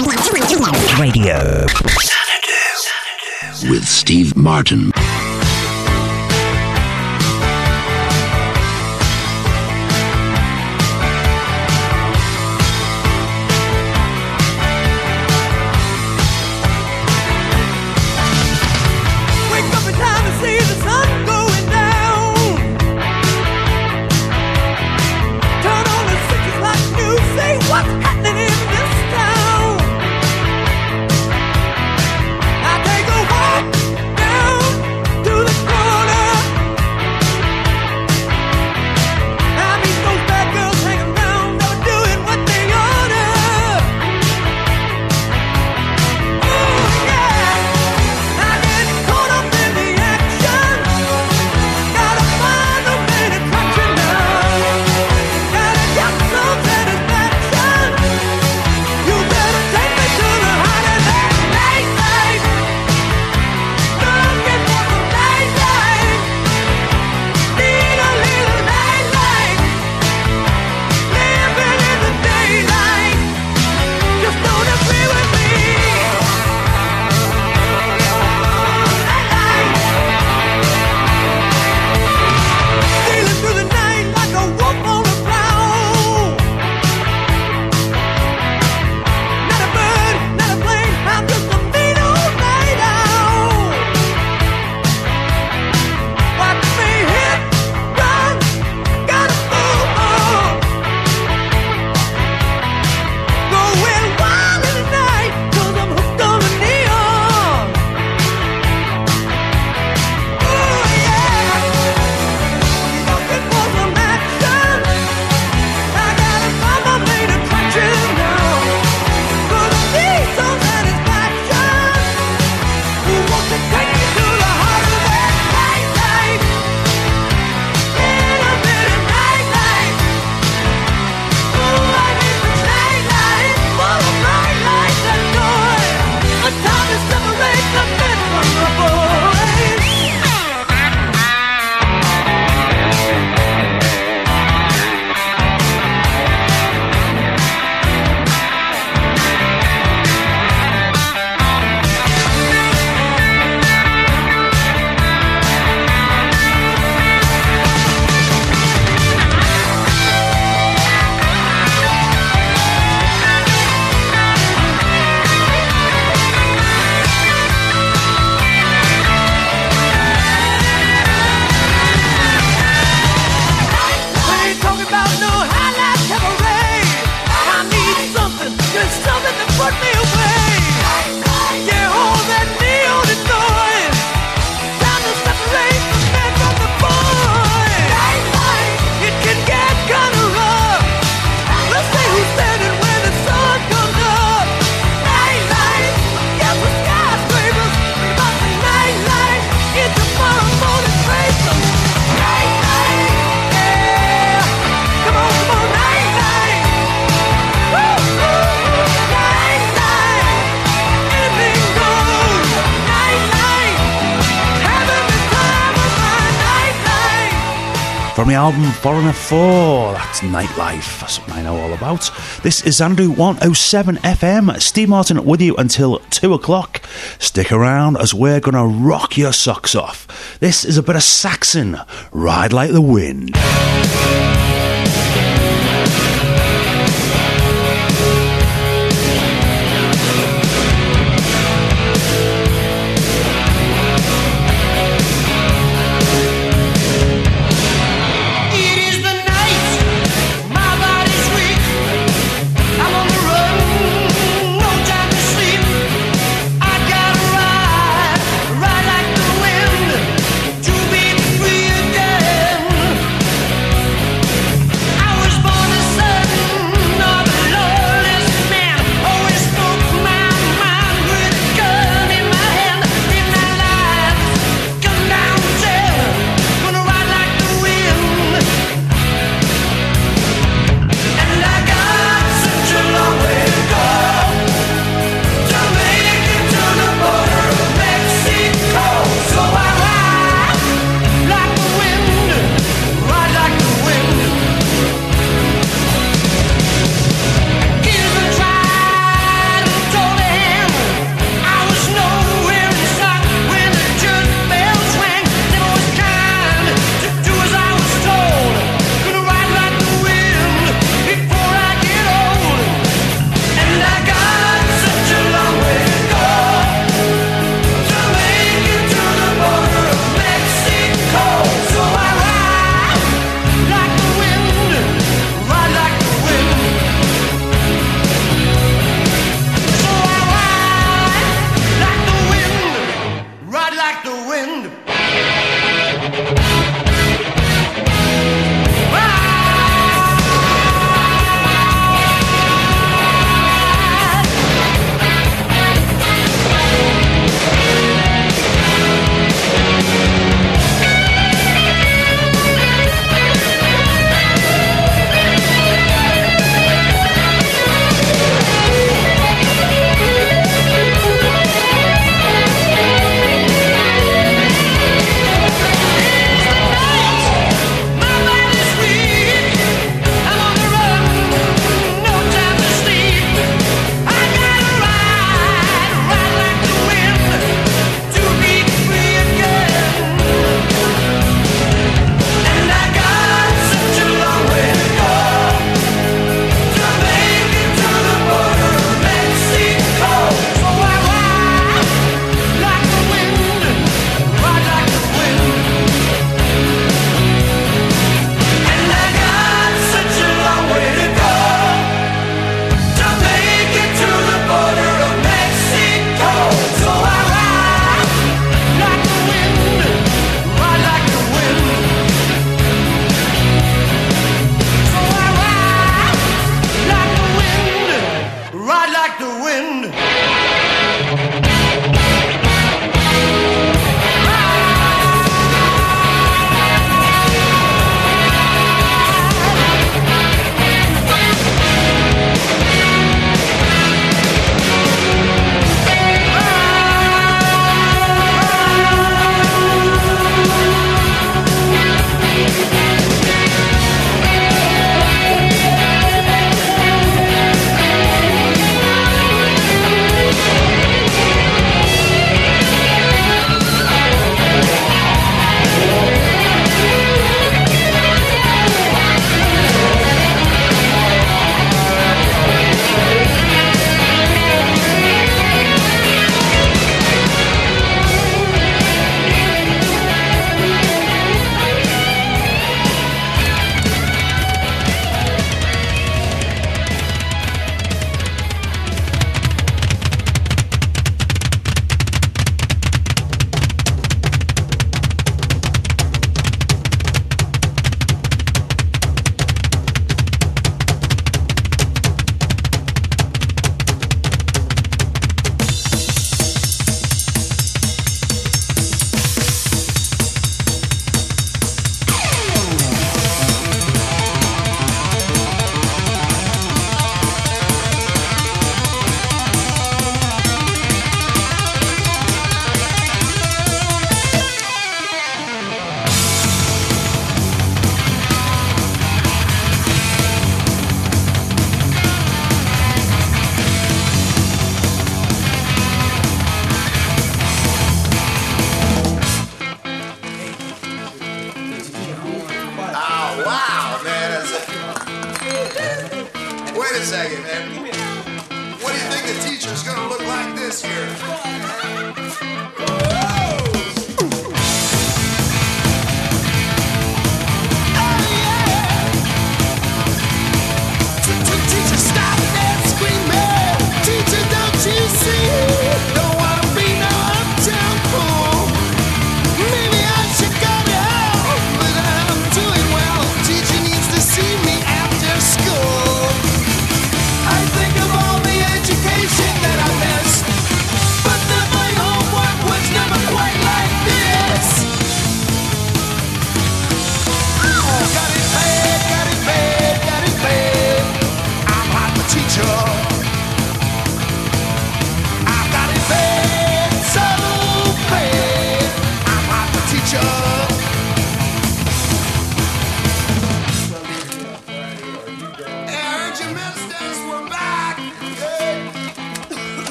Radio. With Steve Martin. From the album Foreigner 4, that's Nightlife, that's something I know all about. This is Xanadu 107 FM. Steve Martin with you until 2 o'clock. Stick around as we're going to rock your socks off. This is a bit of Saxon, Ride Like the Wind. I was born to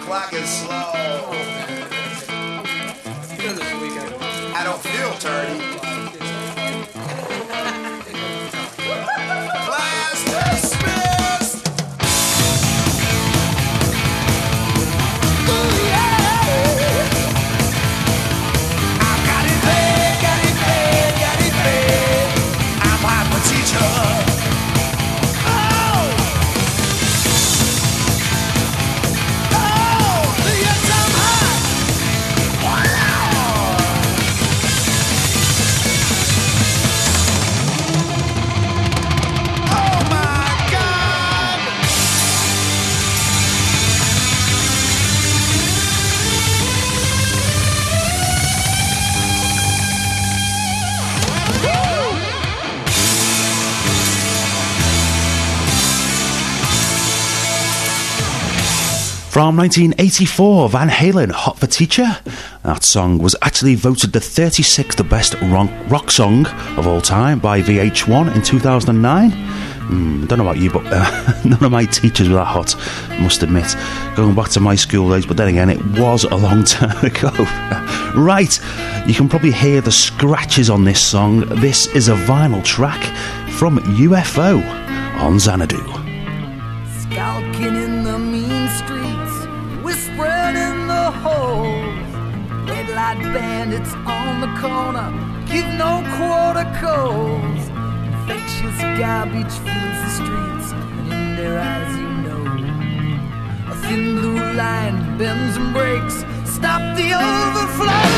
clock is slow. I don't feel dirty. Class dismissed. Ooh, yeah. I've got it bad, got it bad, got it bad. I'm hyper teacher. From 1984, Van Halen, Hot for Teacher. That song was actually voted the 36th best rock song of all time by VH1 in 2009. Don't know about you, but none of my teachers were that hot, I must admit. Going back to my school days, but then again, it was a long time ago. Right, you can probably hear the scratches on this song. This is a vinyl track from UFO on Xanadu. Skulking in the mean streets, whispering in the holes. Red light bandits on the corner, give no quarter codes. Infectious garbage fills the streets, and in their eyes you know a thin blue line bends and breaks. Stop the overflow.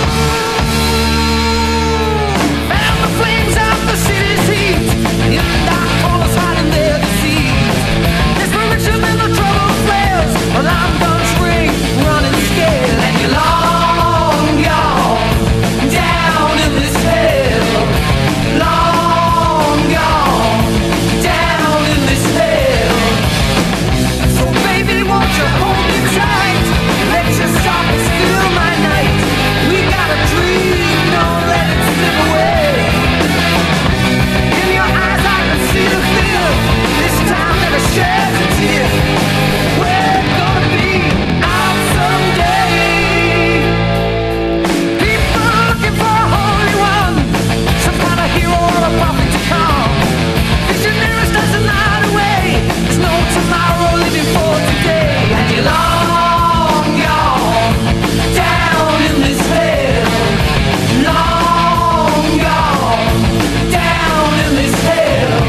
Fan the flames out the city's heat. In dark corners hiding their deceit. Desperation in the trouble flares. Alarm guns ring, running scared. And you're long gone down in this hell. Long gone down in this hell. So baby, won't you hold me tight? Let your sockets fill my night. We got a dream, don't let it slip away. In your eyes I can see the fear. This time never sheds a tear. We're gonna be out someday. People looking for a holy one, some kind of hero or a prophet to come. Visionaries does the night away. There's no tomorrow living for today. And you're long gone down in this hell. Long gone down in this hell.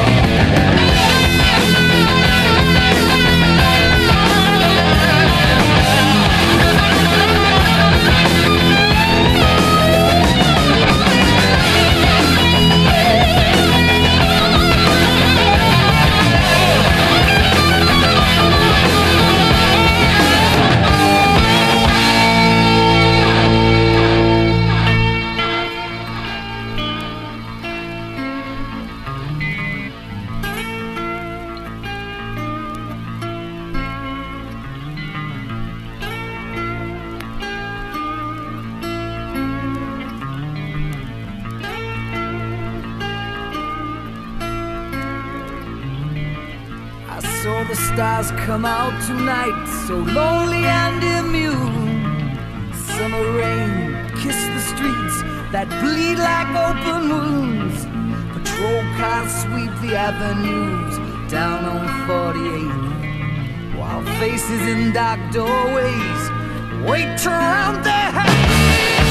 I saw the stars come out tonight, so lonely and immune. Summer rain kissed the streets that bleed like open wounds. Patrol cars sweep the avenues down on 48th, while faces in dark doorways wait to round their heads.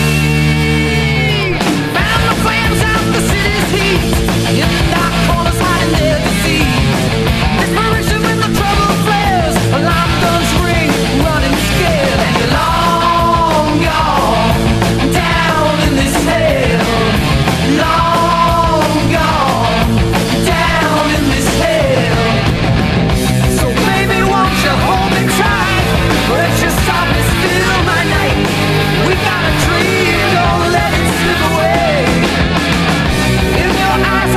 Fan the flames out the city's heat. In dark corners hiding their deceit. Desperation when the trouble flares. Alarm guns ring, running scared. And you're long gone down in this hell. Long gone down in this hell. So baby, won't you hold me tight? Let your softness fill my night. We got a dream, don't let it slip away. In your eyes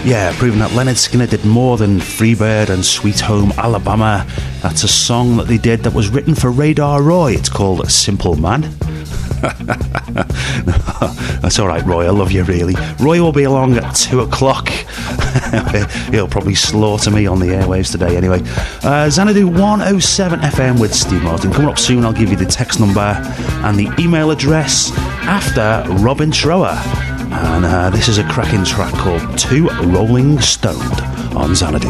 Yeah, proving that Leonard Skinner did more than Freebird and Sweet Home Alabama. That's a song that they did that was written for Radar Roy. It's called Simple Man. That's alright, Roy, I love you really. Roy will be along at 2 o'clock. He'll probably slaughter me on the airwaves today anyway. Xanadu 107 FM with Steve Martin. Coming up soon, I'll give you the text number and the email address after Robin Schroer. And this is a cracking track called Two Rolling Stoned on Xanadu.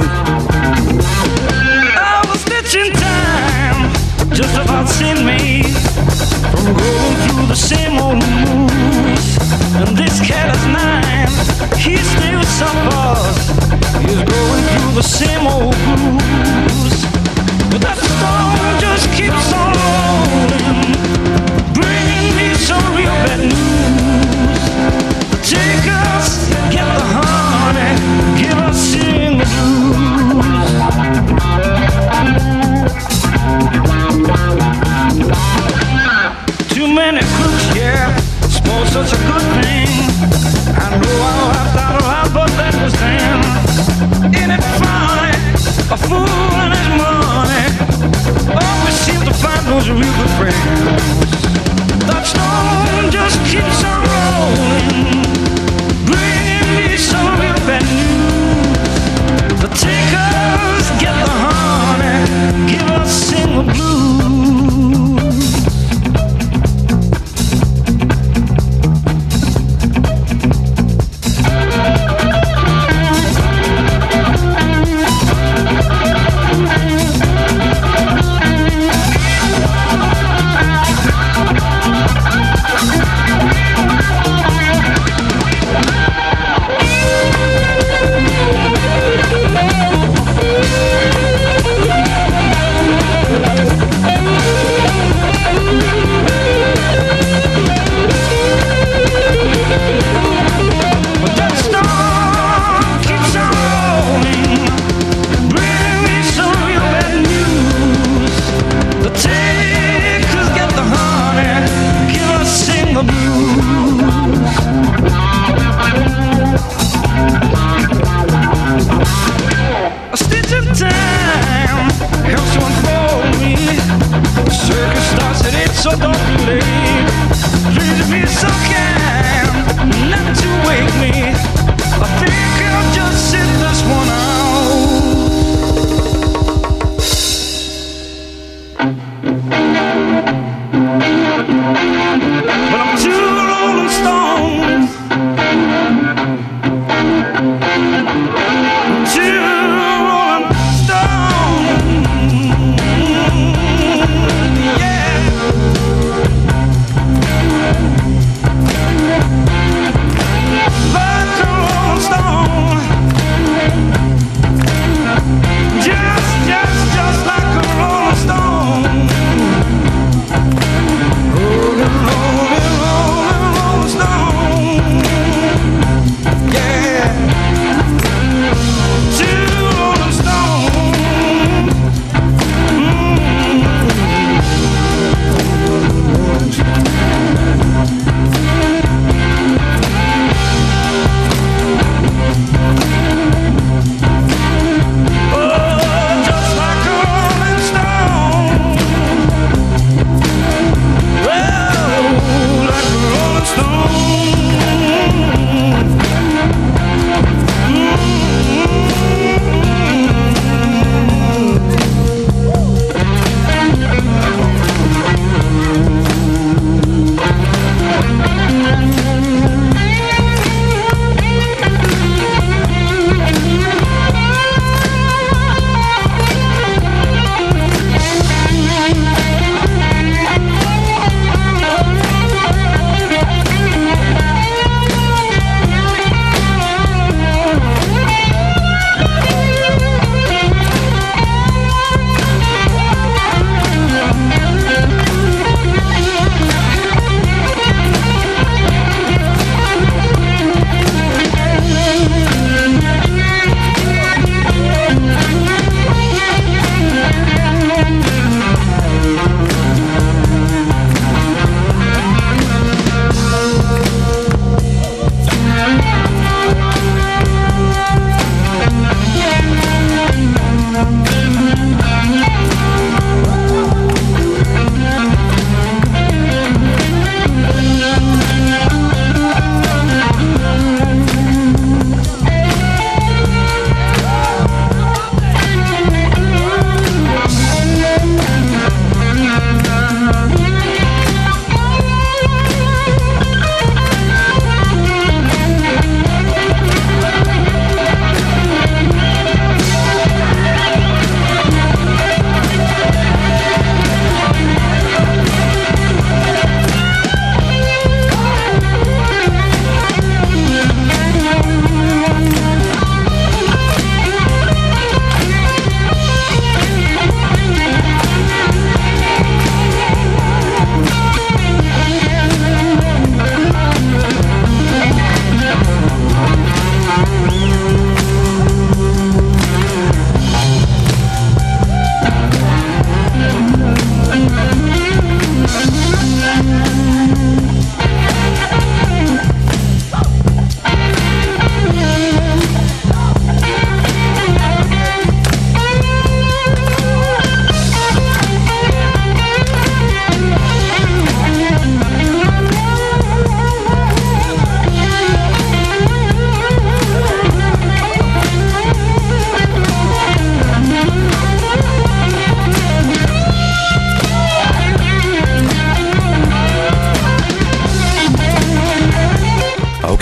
I was stitching time, just about sent me from going through the same old moves. And this cat is mine, he still suffers. He's going through the same old blues. But that storm just keeps on rolling, bringing me some real bad news. Take us, get the honey, give us sing the blues. Too many crooks, yeah, spoil such a good thing. I know I laughed out loud, but that was then.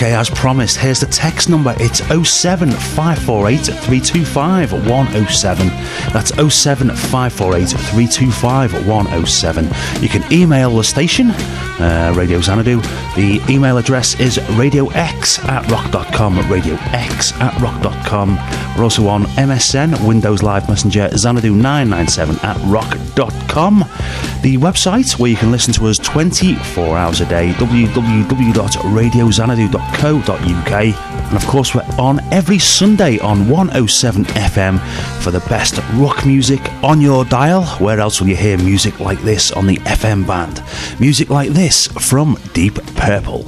Okay, as promised, here's the text number. It's 07548 325 107. That's 07548 325 107. You can email the station, Radio Xanadu. The email address is radiox@rock.com. radiox@rock.com. We're also on MSN, Windows Live Messenger, xanadu997@rock.com. The website where you can listen to us 24 hours a day, www.radioxanadu.co.uk. And of course, we're on every Sunday on 107 FM for the best rock music on your dial. Where else will you hear music like this on the FM band? Music like this from Deep Purple.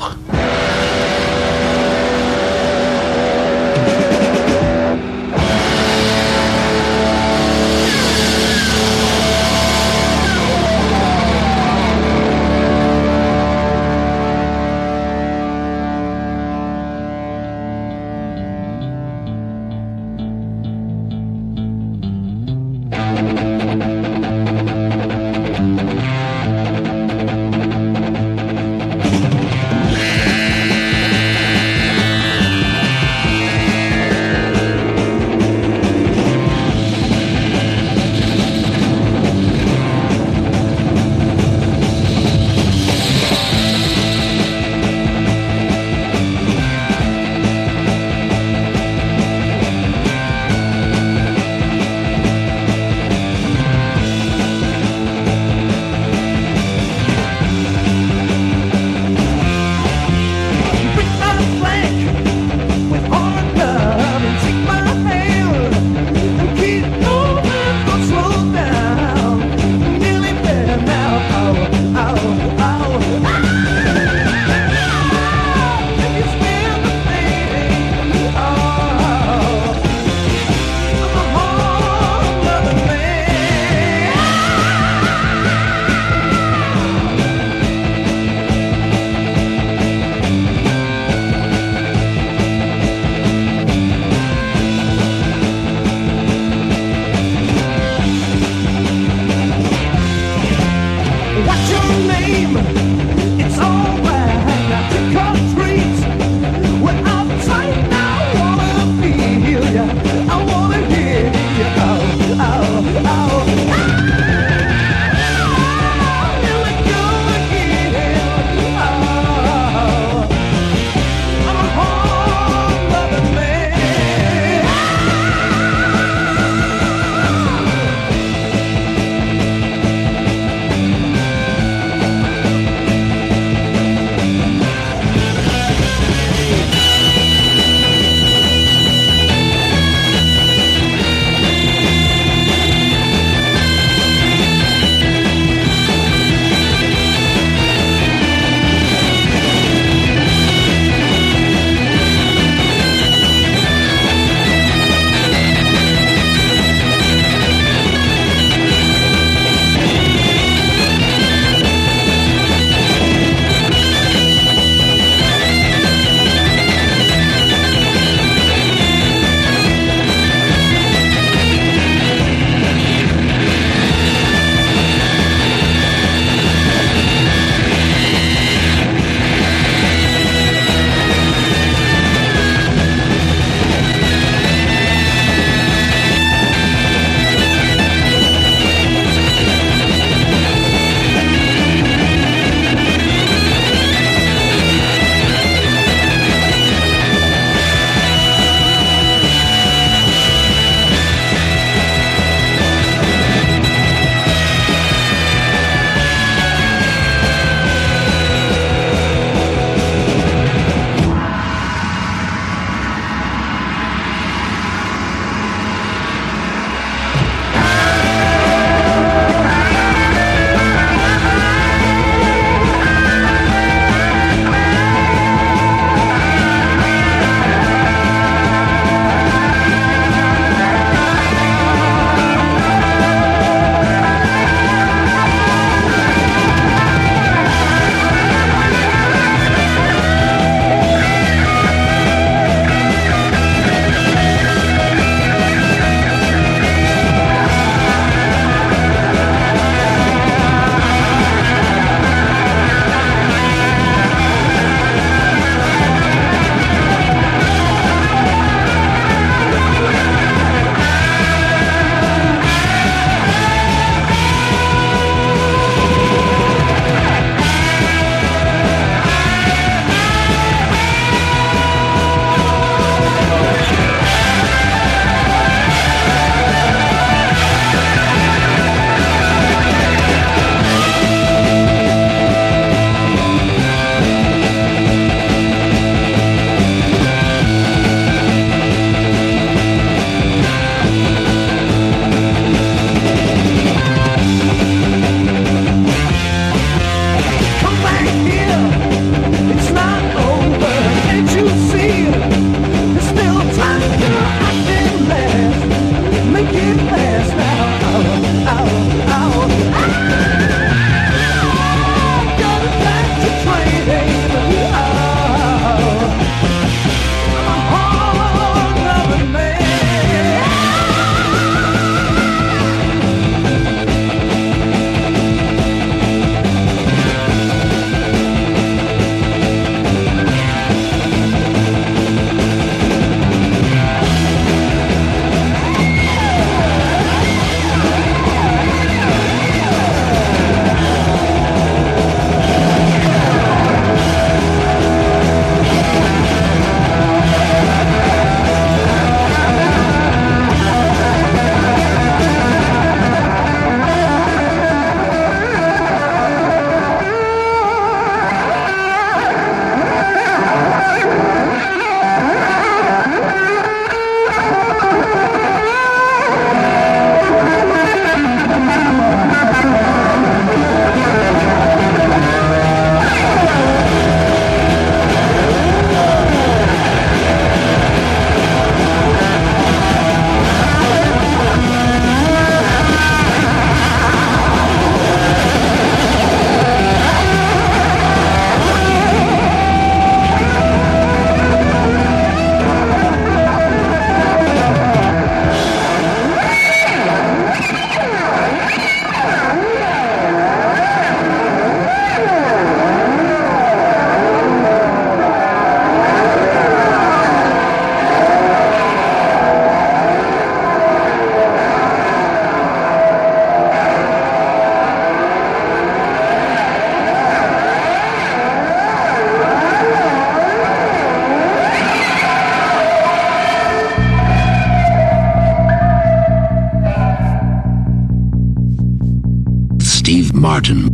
Martin.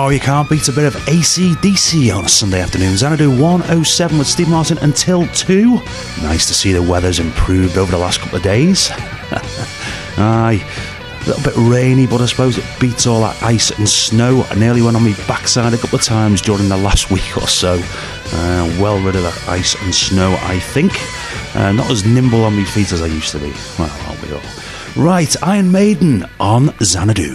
Oh, you can't beat a bit of AC/DC on a Sunday afternoon. Xanadu 107 with Steve Martin until 2. Nice to see the weather's improved over the last couple of days. Aye, a little bit rainy, but I suppose it beats all that ice and snow. I nearly went on my backside a couple of times during the last week or so. Well rid of that ice and snow, I think. Not as nimble on my feet as I used to be. Well, aren't we all? Right, Iron Maiden on Xanadu.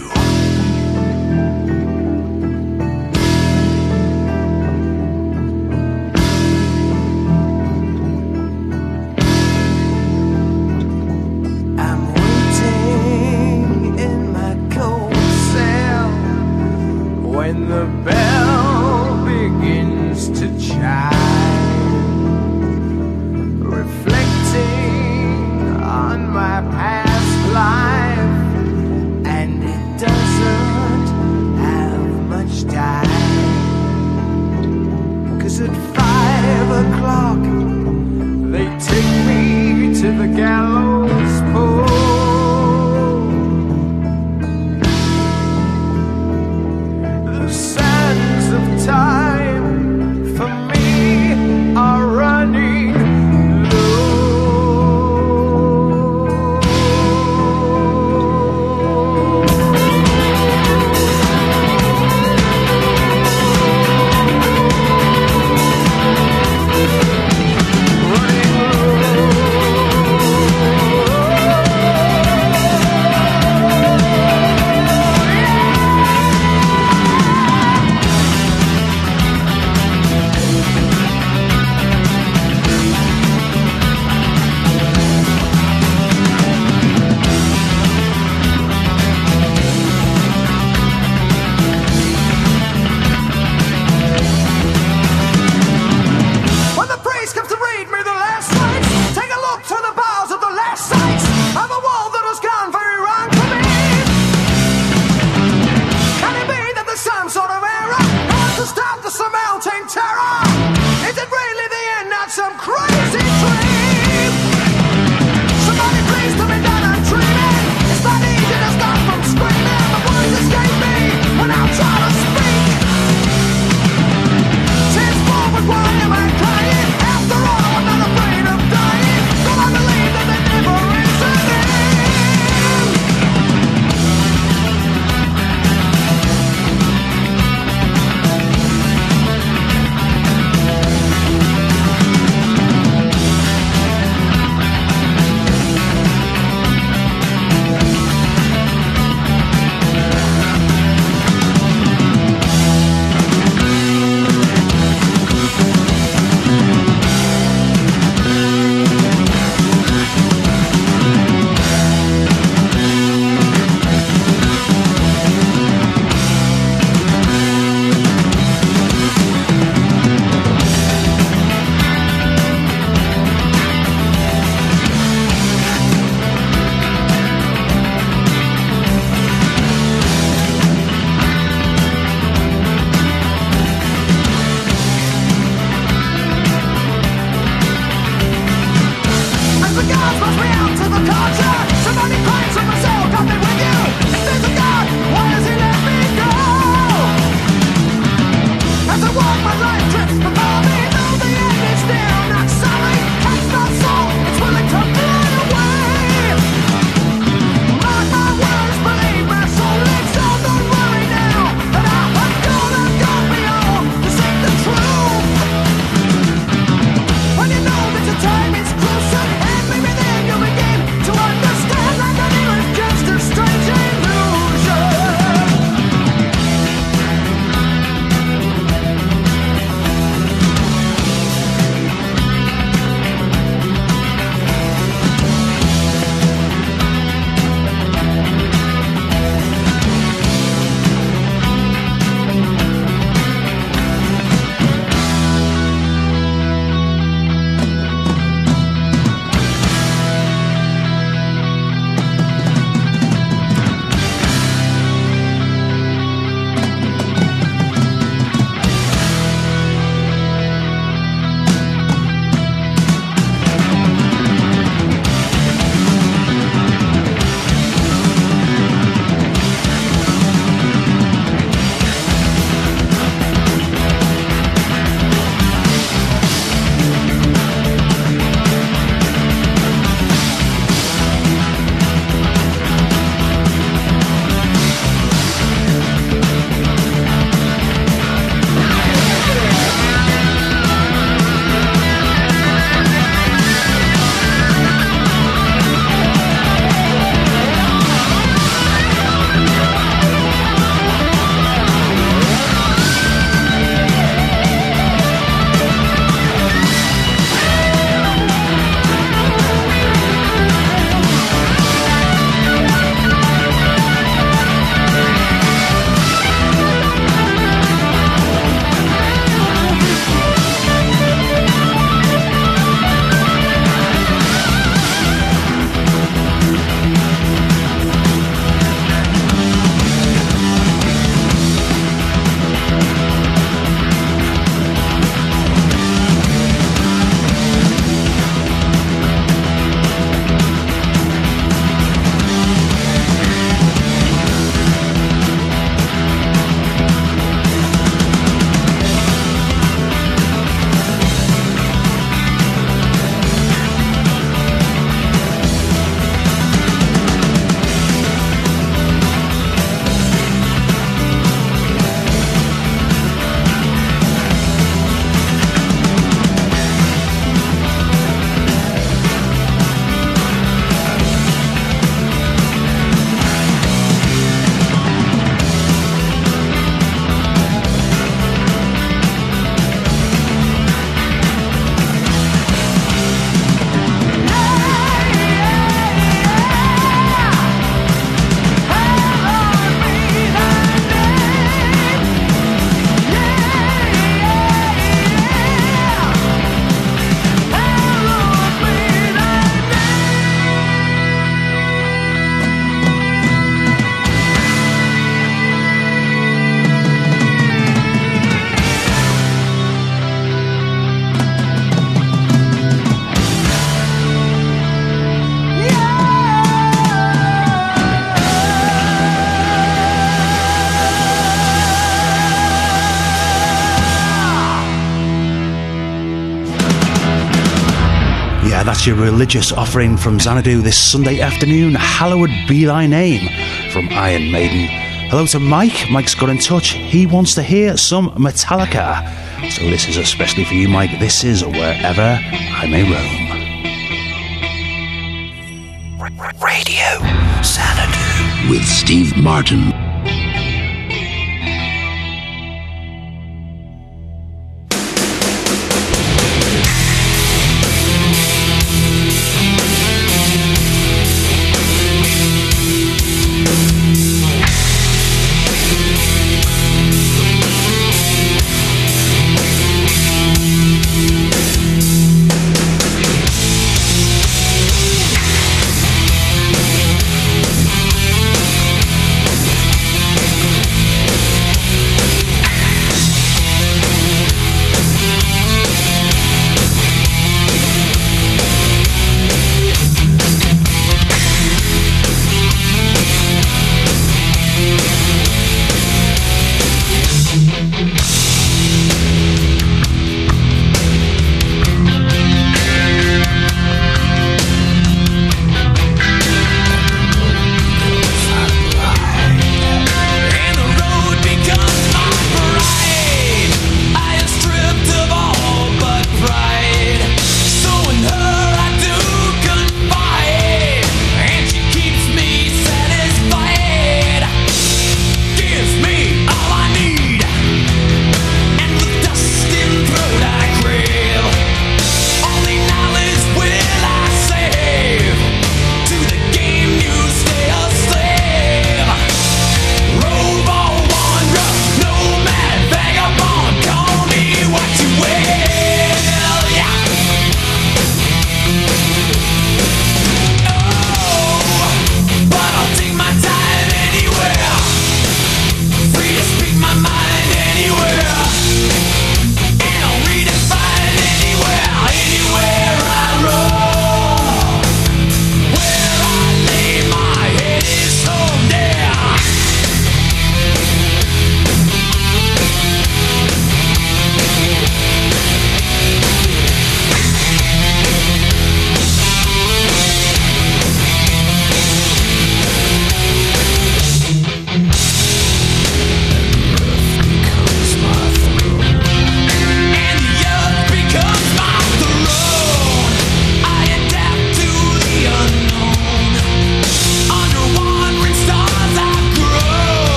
Yeah, that's your religious offering from Xanadu this Sunday afternoon. Hallowed be thy name from Iron Maiden. Hello to Mike. Mike's got in touch. He wants to hear some Metallica. So this is especially for you, Mike. This is Wherever I May Roam. Radio Xanadu with Steve Martin.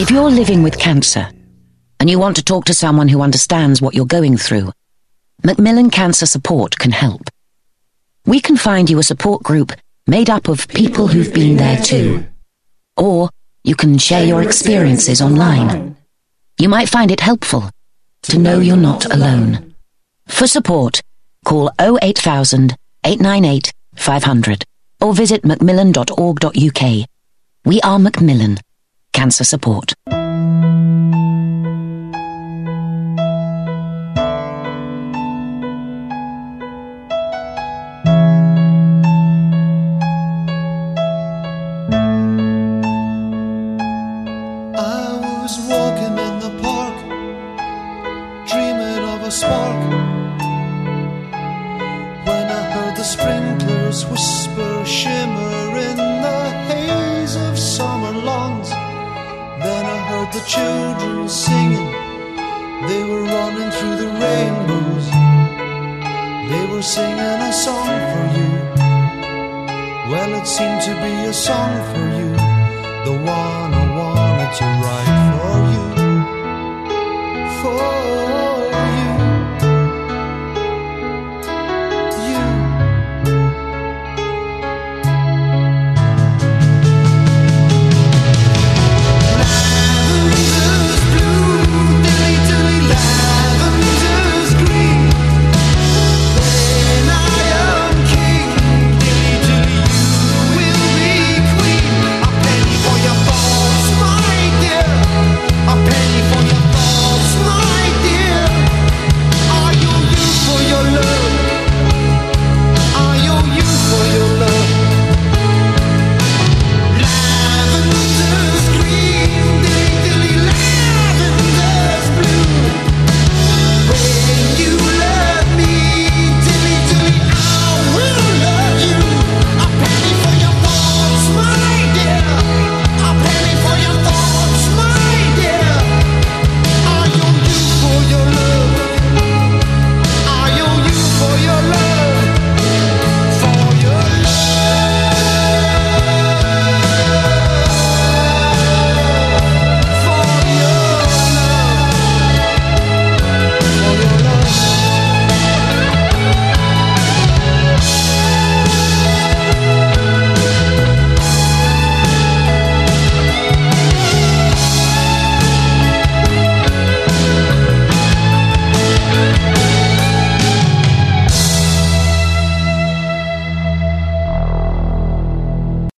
If you're living with cancer and you want to talk to someone who understands what you're going through, Macmillan Cancer Support can help. We can find you a support group made up of people who've been there too. Or you can share your experiences online. You might find it helpful to know you're not alone. For support, call 08000 898 500 or visit macmillan.org.uk. We are Macmillan Cancer Support. Whisper, shimmer in the haze of summer lawns. Then I heard the children singing. They were running through the rainbows. They were singing a song for you. Well, it seemed to be a song for you. The one